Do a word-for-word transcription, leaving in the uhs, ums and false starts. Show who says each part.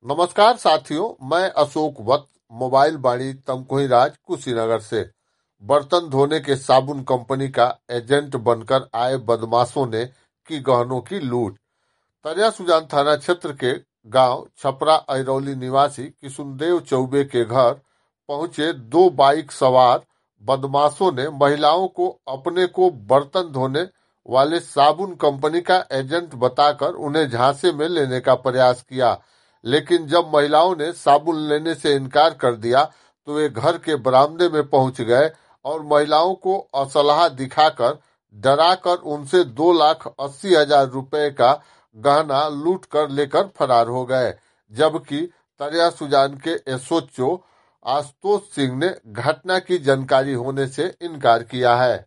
Speaker 1: नमस्कार साथियों, मैं अशोक वत्स मोबाइल बाड़ी तमकुही राज कुशीनगर से। बर्तन धोने के साबुन कंपनी का एजेंट बनकर आए बदमाशों ने की गहनों की लूट। तरिया सुजान थाना क्षेत्र के गांव छपरा अरौली निवासी किशुनदेव चौबे के घर पहुंचे दो बाइक सवार बदमाशों ने महिलाओं को अपने को बर्तन धोने वाले साबुन कंपनी का एजेंट बताकर उन्हें झांसे में लेने का प्रयास किया। लेकिन जब महिलाओं ने साबुन लेने से इनकार कर दिया तो वे घर के बरामदे में पहुंच गए और महिलाओं को असलहा दिखाकर डराकर उनसे दो लाख अस्सी हजार रुपए का गहना लूट कर लेकर फरार हो गए। जबकि तरिया सुजान के एसओचओ आशुतोष सिंह ने घटना की जानकारी होने से इनकार किया है।